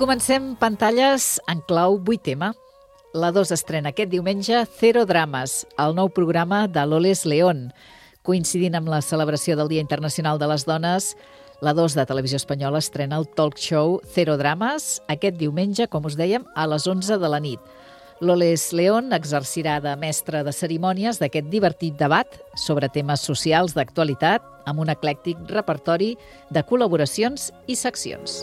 Comencem pantalles en clau 8M. La 2 estrena aquest diumenge Zero Drames, el nou programa de Loles León. Coincidint amb la celebració del Dia Internacional de les Dones, la 2 de Televisió Espanyola estrena el talk show Zero Drames aquest diumenge, com us dèiem, a les 11 de la nit. Loles León exercirà de mestra de cerimònies d'aquest divertit debat sobre temes socials d'actualitat amb un eclèctic repertori de col·laboracions i seccions.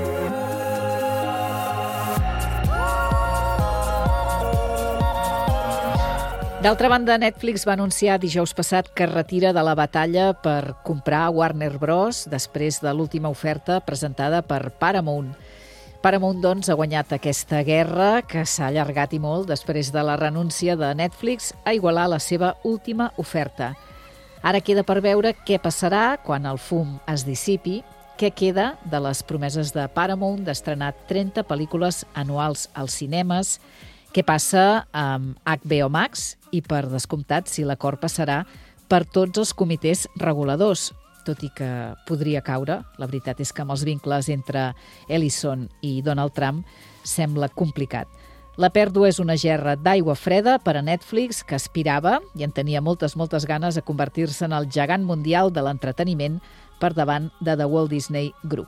D'altra banda, Netflix va anunciar dijous passat que es retira de la batalla per comprar Warner Bros. Després de l'última oferta presentada per Paramount. Paramount, doncs, ha guanyat aquesta guerra que s'ha allargat i molt després de la renúncia de Netflix a igualar la seva última oferta. Ara queda per veure què passarà quan el fum es dissipi, què queda de les promeses de Paramount d'estrenar 30 pel·lícules anuals als cinemes, què passa amb HBO Max i, per descomptat, si l'acord passarà per tots els comitès reguladors, tot i que podria caure. La veritat és que amb els vincles entre Ellison i Donald Trump sembla complicat. La pèrdua és una gerra d'aigua freda per a Netflix, que aspirava, i en tenia moltes ganes, a convertir-se en el gegant mundial de l'entreteniment per davant de The Walt Disney Group.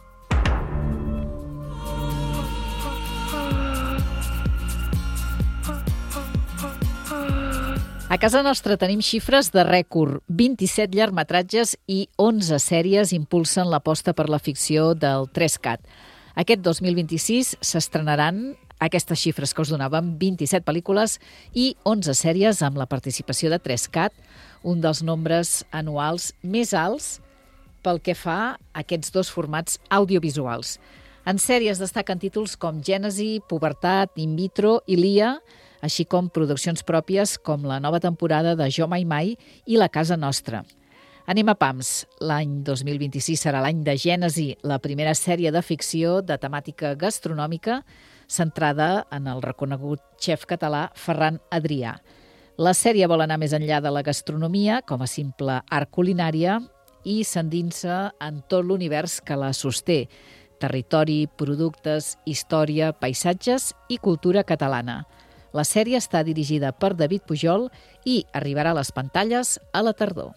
A casa nostra tenim xifres de rècord. 27 llargmetratges i 11 sèries impulsen l'aposta per la ficció del 3CAT. Aquest 2026 s'estrenaran aquestes xifres que us donàvem, 27 pel·lícules i 11 sèries amb la participació de 3CAT, un dels nombres anuals més alts pel que fa a aquests dos formats audiovisuals. En sèries destaquen títols com Gènesi, Pubertat, In Vitro i Lia, així com produccions pròpies com la nova temporada de Jo Mai Mai i La Casa Nostra. Anem a pams. L'any 2026 serà l'any de Gènesi, la primera sèrie de ficció de temàtica gastronòmica centrada en el reconegut xef català Ferran Adrià. La sèrie vol anar més enllà de la gastronomia com a simple art culinària i s'endinsa en tot l'univers que la sosté: territori, productes, història, paisatges i cultura catalana. La sèrie està dirigida per David Pujol i arribarà a les pantalles a la tardor.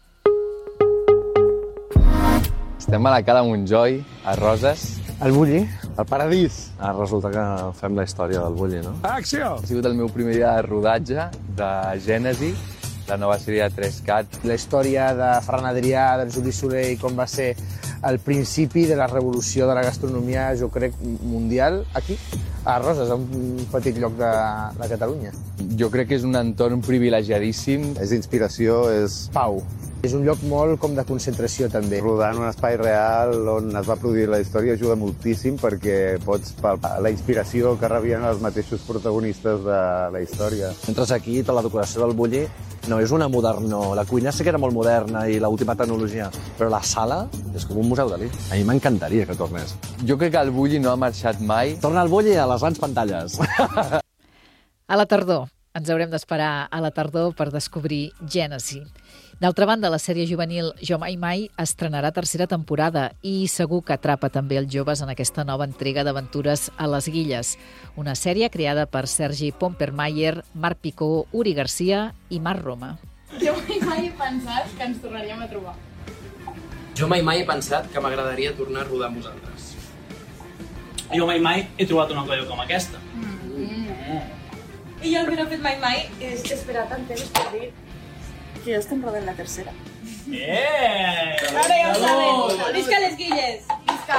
Estem a la Cala Montjoi, a Roses. El Bulli, el paradís. Resulta que fem la història del Bulli, no? Acció! Ha sigut el meu primer dia de rodatge de Gènesi, la nova sèrie de 3CAT. La història de Ferran Adrià, de Juli Soler i com va ser el principi de la revolució de la gastronomia, jo crec, mundial, aquí, a Roses, un petit lloc de Catalunya. Jo crec que és un entorn privilegiadíssim. És inspiració, és pau. És un lloc molt com de concentració, també. Rodar en un espai real on es va produir la història ajuda moltíssim perquè pots palpar la inspiració que rebien els mateixos protagonistes de la història. Entres aquí, tota la decoració del Bulli no és una moderna. La cuina sí que era molt moderna i l'última tecnologia, però la sala és com un museu Dalí. A mi m'encantaria que tornés. Jo crec que el Bulli no ha marxat mai. Torna al Bulli a les grans pantalles. A la tardor. Ens haurem d'esperar a la tardor per descobrir Gènesi. D'altra banda, la sèrie juvenil Jo Mai Mai estrenarà tercera temporada i segur que atrapa també els joves en aquesta nova entrega d'aventures a les Guilles. Una sèrie creada per Sergi Pompermayer, Marc Picó, Uri Garcia i Marc Roma. Jo mai he pensat que ens tornaríem a trobar. Jo mai he pensat que m'agradaria tornar a rodar amb vosaltres. Jo mai he trobat una colla com aquesta. I jo el que no he fet mai és esperar tant temps per dir que ja estem rodant la tercera. Ara ja ho sabem. Visca les Guilles! Visca!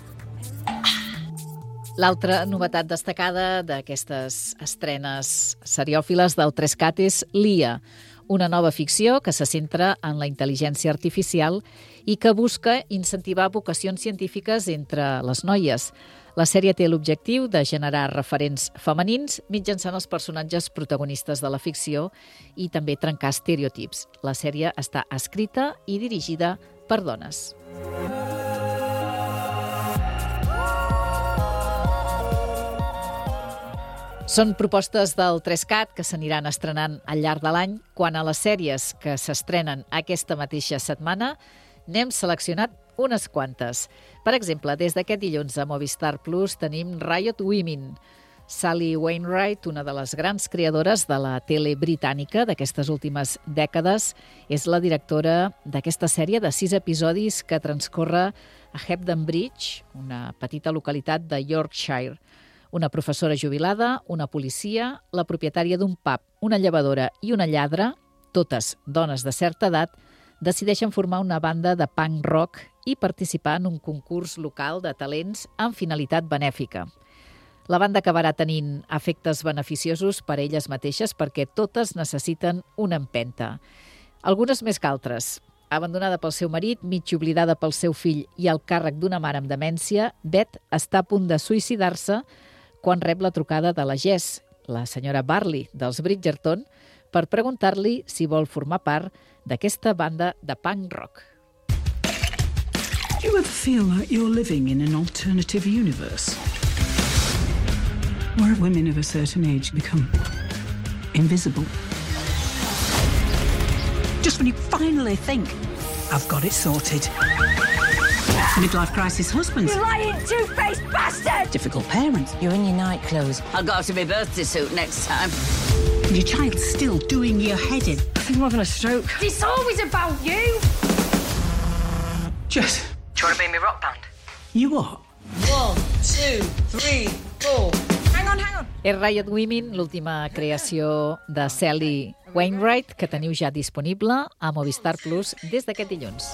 L'altra novetat destacada d'aquestes estrenes seriòfiles del 3CAT és Lia, una nova ficció que se centra en la intel·ligència artificial i que busca incentivar vocacions científiques entre les noies. La sèrie té l'objectiu de generar referents femenins mitjançant els personatges protagonistes de la ficció i també trencar estereotips. La sèrie està escrita i dirigida per dones. Són propostes del 3CAT que s'aniran estrenant al llarg de l'any, quan a les sèries que s'estrenen aquesta mateixa setmana n'hem seleccionat unes quantes. Per exemple, des d'aquest dilluns a Movistar Plus tenim Riot Women. Sally Wainwright, una de les grans creadores de la tele britànica d'aquestes últimes dècades, és la directora d'aquesta sèrie de 6 episodis que transcorre a Hebden Bridge, una petita localitat de Yorkshire. Una professora jubilada, una policia, la propietària d'un pub, una llevadora i una lladra, totes dones de certa edat, decideixen formar una banda de punk rock i participar en un concurs local de talents amb finalitat benèfica. La banda acabarà tenint efectes beneficiosos per a elles mateixes perquè totes necessiten una empenta. Algunes més que altres. Abandonada pel seu marit, mig oblidada pel seu fill i al càrrec d'una mare amb demència, Beth està a punt de suïcidar-se quan rep la trucada de la Jess, la senyora Barley dels Bridgerton, per preguntar-li si vol formar part d'aquesta banda de punk rock. Do you ever feel like you're living in an alternative universe? Where women of a certain age become invisible. Just when you finally think, I've got it sorted. Midlife crisis husbands. You lying two-faced bastard! Difficult parents. You're in your night clothes. I'll go out in my birthday suit next time. And your child's still doing your head in. I think I'm having a stroke. It's always about you! Jess. Do you want to be in my rock band? You what? 1, 2, 3, 4. Hang on. És Riot Women, l'última creació de Sally Wainwright, que teniu ja disponible a Movistar Plus des d'aquest dilluns.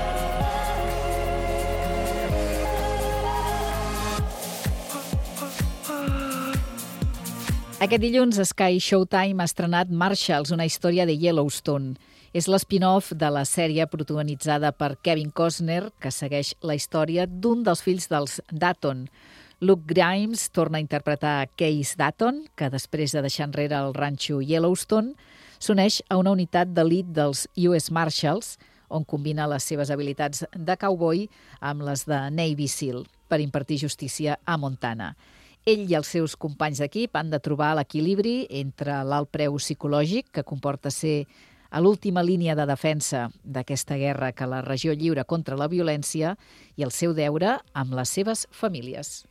Aquest dilluns Sky Showtime ha estrenat Marshalls, una història de Yellowstone. És l'spin-off de la sèrie protagonitzada per Kevin Costner, que segueix la història d'un dels fills dels Dutton. Luke Grimes torna a interpretar Case Dutton, que després de deixar enrere el ranxo Yellowstone, s'uneix a una unitat d'elit dels US Marshals, on combina les seves habilitats de cowboy amb les de Navy SEAL per impartir justícia a Montana. Ell i els seus companys d'equip han de trobar l'equilibri entre l'alt preu psicològic que comporta ser a l'última línia de defensa d'aquesta guerra que la regió lliura contra la violència i el seu deure amb les seves famílies.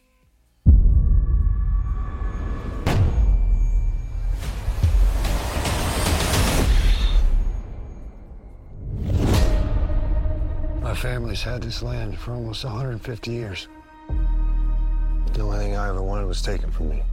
My family's had this land for almost 150 years. The only thing I ever wanted was taken from me.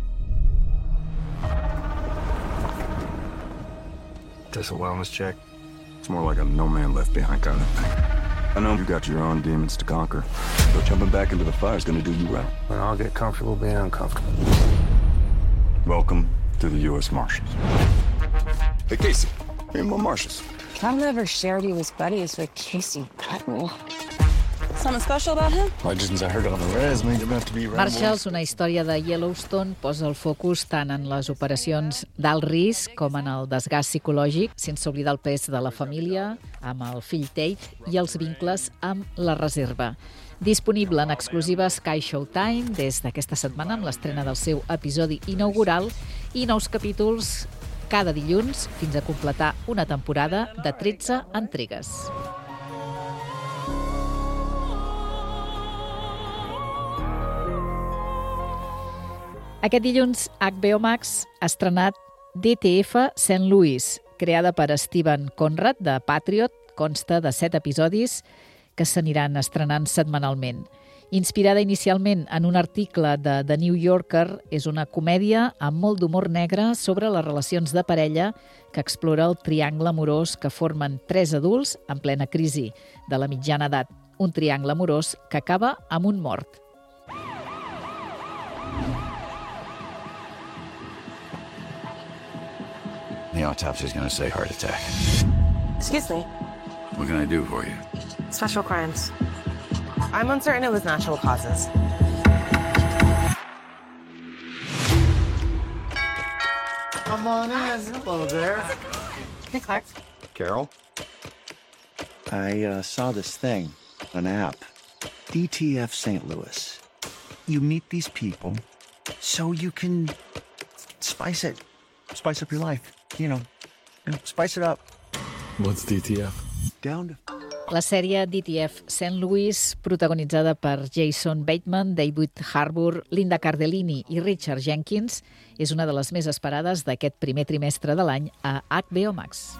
Just a wellness check. It's more like a no man left behind kind of thing. I know you got your own demons to conquer, but jumping back into the fire is gonna do you well. And I'll get comfortable being uncomfortable. Welcome to the U.S. Marshals. Hey, Casey. Hey, more Marshals. I've never shared he was buddies with Casey Button. Something special about him? Legends I heard on the res made him out to be Marshalls, una història de Yellowstone, posa el focus tant en les operacions d'alt risc com en el desgast psicològic, sense oblidar el pes de la família, amb el fill Tate i els vincles amb la reserva. Disponible en exclusiva Sky Showtime des d'aquesta setmana amb l'estrena del seu episodi inaugural i nous capítols cada dilluns fins a completar una temporada de 13 entregues. Aquest dilluns, HBO Max ha estrenat DTF St. Louis, creada per Steven Conrad, de Patriot. Consta de 7 episodis que s'aniran estrenant setmanalment. Inspirada inicialment en un article de The New Yorker, és una comèdia amb molt d'humor negre sobre les relacions de parella que explora el triangle amorós que formen 3 adults en plena crisi de la mitjana edat. Un triangle amorós que acaba amb un mort. The autopsy's gonna say heart attack. Excuse me. What can I do for you? Special crimes. I'm uncertain it was natural causes. Come on in. Hello there. Hey, Clark. Carol? I saw this thing, an app, DTF St. Louis. You meet these people so you can spice up your life. You know, spice it up. What's DTF? Down to La sèrie DTF St. Louis, protagonitzada per Jason Bateman, David Harbour, Linda Cardellini i Richard Jenkins, és una de les més esperades d'aquest primer trimestre de l'any a HBO Max.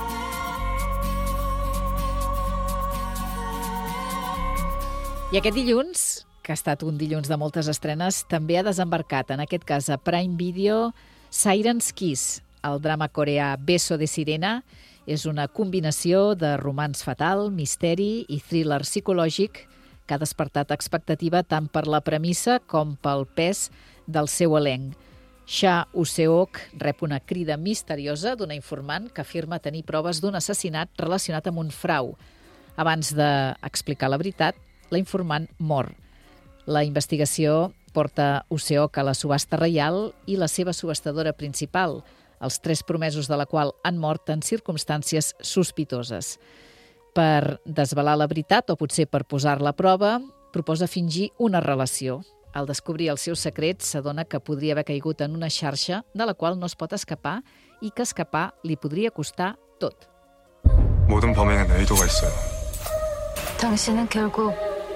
I aquest dilluns, que ha estat un dilluns de moltes estrenes, també ha desembarcat, en aquest cas a Prime Video, Siren's Kiss, el drama coreà Beso de Sirena. És una combinació de romanç fatal, misteri i thriller psicològic que ha despertat expectativa tant per la premissa com pel pes del seu elenc. Cha Useok rep una crida misteriosa d'una informant que afirma tenir proves d'un assassinat relacionat amb un frau. Abans d'explicar la veritat, la informant mor. La investigació porta Useok a la subhasta reial i la seva subhastadora principal, els 3 promesos de la qual han mort en circumstàncies sospitoses. Per desvelar la veritat, o potser per posar-la a prova, proposa fingir una relació. Al descobrir els seus secrets, s'adona que podria haver caigut en una xarxa de la qual no es pot escapar i que escapar li podria costar tot. 모든 범행엔 의도가 있어요. 당신은 결국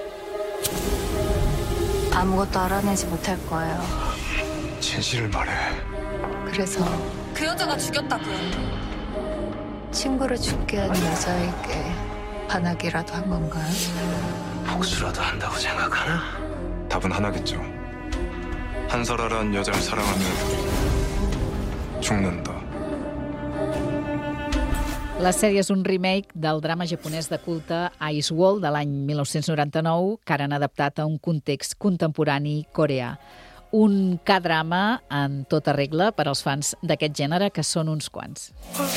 아무것도 알아내지 못할 거예요. 진실을 말해. 그래서 그 여자가 죽였다고요. 친구를 죽게 한 여자에게 반하기라도 한 건가요? 복수라도 한다고 생각하나? 답은 하나겠죠. 한설아라는 여자를 사랑하면 죽는다. La sèrie és un remake del drama japonès de culte Ice Wall de l'any 1999, que ara han adaptat a un context contemporani coreà. Un K-drama en tota regla per als fans d'aquest gènere, que són uns quants.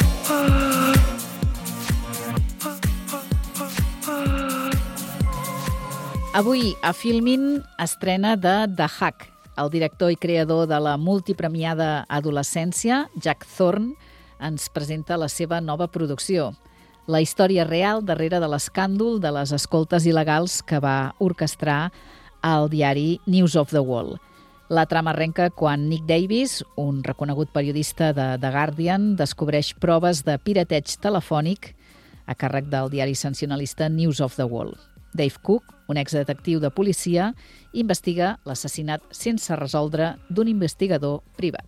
Avui a Filmin estrena de The Hack. El director i creador de la multipremiada Adolescència, Jack Thorne, ens presenta la seva nova producció. La història real darrere de l'escàndol de les escoltes il·legals que va orquestrar el diari News of the World. La trama arrenca quan Nick Davis, un reconegut periodista de The Guardian, descobreix proves de pirateig telefònic a càrrec del diari sensacionalista News of the World. Dave Cook, un exdetectiu de policia, investiga l'assassinat sense resoldre d'un investigador privat.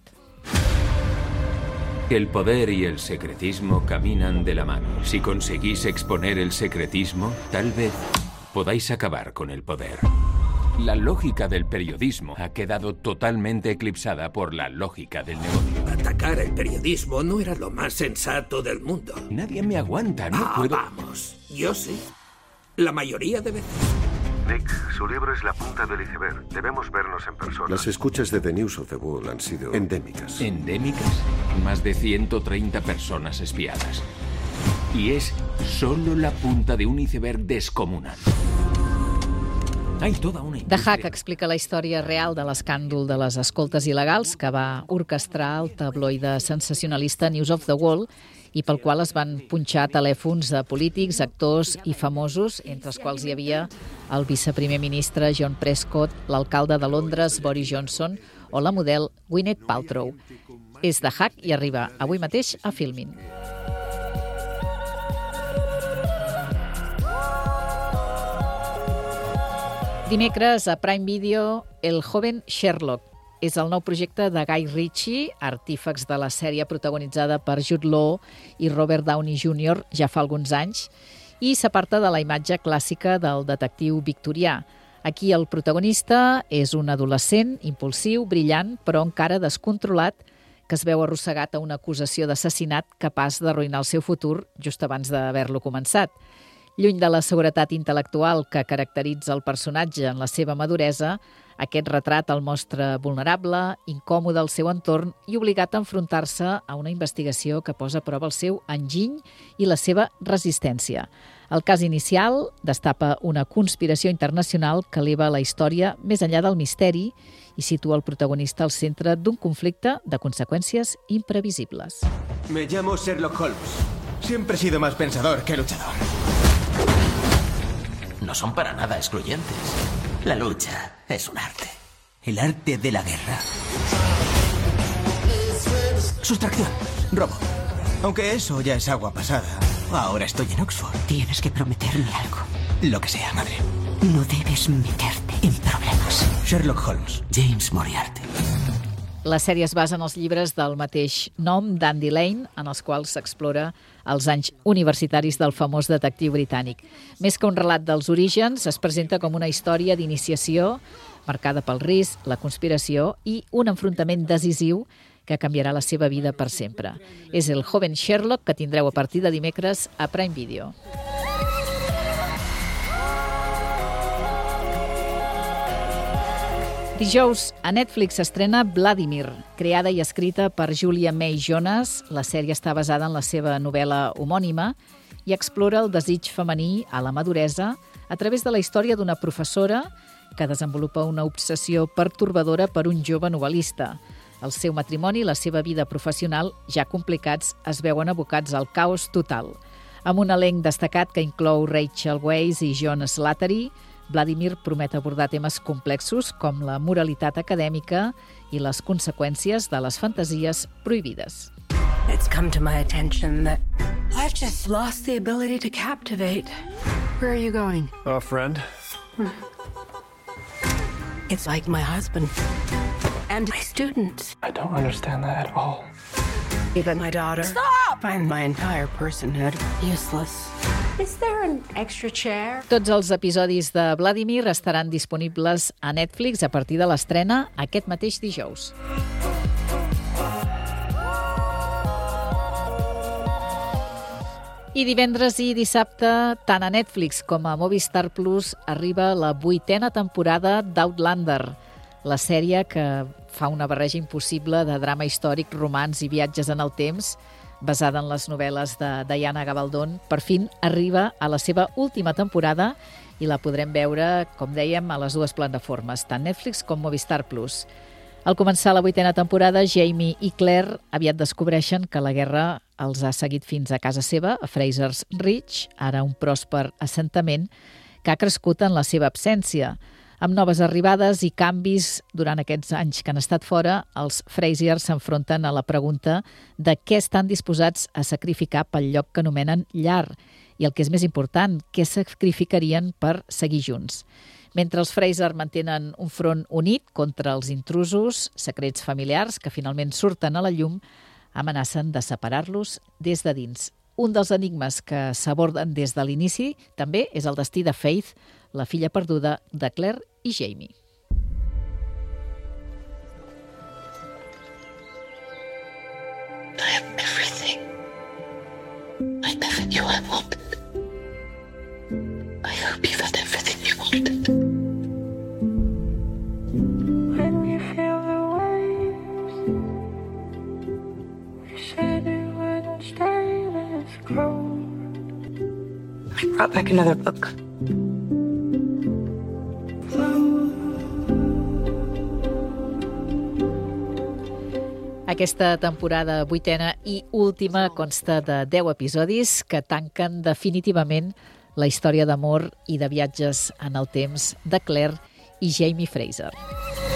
El poder y el secretismo caminan de la mano. Si conseguís exponer el secretismo, tal vez podáis acabar con el poder. La lógica del periodismo ha quedado totalmente eclipsada por la lógica del negocio. Atacar el periodismo no era lo más sensato del mundo. Nadie me aguanta, no puedo... Vamos, yo sí. La mayoría de veces. Nick, su libro es la punta del iceberg. Debemos vernos en persona. Las escuchas de The News of the World han sido endémicas. ¿Endémicas? Más de 130 personas espiadas. Y es solo la punta de un iceberg descomunal. The Hack explica la història real de l'escàndol de les escoltes il·legals que va orquestrar el tabloide sensacionalista News of the World i pel qual es van punxar telèfons de polítics, actors i famosos, entre els quals hi havia el viceprimer ministre John Prescott, l'alcalde de Londres Boris Johnson o la model Gwyneth Paltrow. És The Hack i arriba avui mateix a Filmin. Dimecres, a Prime Video, El joven Sherlock. És el nou projecte de Guy Ritchie, artífex de la sèrie protagonitzada per Jude Law i Robert Downey Jr. ja fa alguns anys, i s'aparta de la imatge clàssica del detectiu victorià. Aquí el protagonista és un adolescent, impulsiu, brillant, però encara descontrolat, que es veu arrossegat a una acusació d'assassinat capaç d'arruïnar el seu futur just abans d'haver-lo començat. Lluny de la seguretat intel·lectual que caracteritza el personatge en la seva maduresa, aquest retrat el mostra vulnerable, incòmode al seu entorn i obligat a enfrontar-se a una investigació que posa a prova el seu enginy i la seva resistència. El cas inicial destapa una conspiració internacional que eleva la història més enllà del misteri i situa el protagonista al centre d'un conflicte de conseqüències imprevisibles. Me llamo Sherlock Holmes. Siempre he sido más pensador que luchador. No son para nada excluyentes. La lucha es un arte. El arte de la guerra. Sustracción, robo. Aunque eso ya es agua pasada. Ahora estoy en Oxford. Tienes que prometerme algo. Lo que sea, madre. No debes meterte en problemas. Sherlock Holmes. James Moriarty. La sèrie es basa en els llibres del mateix nom d'Andy Lane, en els quals s'explora els anys universitaris del famós detectiu britànic. Més que un relat dels orígens, es presenta com una història d'iniciació marcada pel risc, la conspiració i un enfrontament decisiu que canviarà la seva vida per sempre. És el Joven Sherlock, que tindreu a partir de dimecres a Prime Video. Dijous a Netflix s'estrena Vladimir, creada i escrita per Julia May Jonas. La sèrie està basada en la seva novel·la homònima i explora el desig femení a la maduresa a través de la història d'una professora que desenvolupa una obsessió pertorbadora per un jove novel·lista. El seu matrimoni i la seva vida professional, ja complicats, es veuen abocats al caos total. Amb un elenc destacat que inclou Rachel Weisz i John Slattery, Vladimir promet abordar temes complexos com la moralitat acadèmica i les conseqüències de les fantasies prohibides. It's come to my attention that I've just lost the ability to captivate. Where are you going? A friend. It's like my husband and my students. I don't understand that at all. Even my daughter. Stop! Find my entire personhood useless. Is there an extra chair? Tots els episodis de Vladimir estaran disponibles a Netflix a partir de l'estrena aquest mateix dijous. I divendres i dissabte, tant a Netflix com a Movistar Plus, arriba la 8a temporada d'Outlander, la sèrie que fa una barreja impossible de drama històric, romans i viatges en el temps, basada en les novel·les de Diana Gabaldon. Per fin arriba a la seva última temporada i la podrem veure, com dèiem, a les dues plataformes, tant Netflix com Movistar Plus. Al començar la 8a temporada, Jamie i Claire aviat descobreixen que la guerra els ha seguit fins a casa seva, a Fraser's Ridge, ara un pròsper assentament que ha crescut en la seva absència. Amb noves arribades i canvis durant aquests anys que han estat fora, els Fraser s'enfronten a la pregunta de què estan disposats a sacrificar pel lloc que anomenen llar i, el que és més important, què sacrificarien per seguir junts. Mentre els Fraser mantenen un front unit contra els intrusos, secrets familiars que finalment surten a la llum, amenacen de separar-los des de dins. Un dels enigmes que s'aborden des de l'inici també és el destí de Faith, la filla perduda de Claire i Jamie. I have everything I never knew I wanted. I hope you've had everything you wanted. When you feel the waves, you said it wouldn't stay this cold. I brought back another book. Aquesta temporada 8a i última consta de 10 episodis que tanquen definitivament la història d'amor i de viatges en el temps de Claire i Jamie Fraser.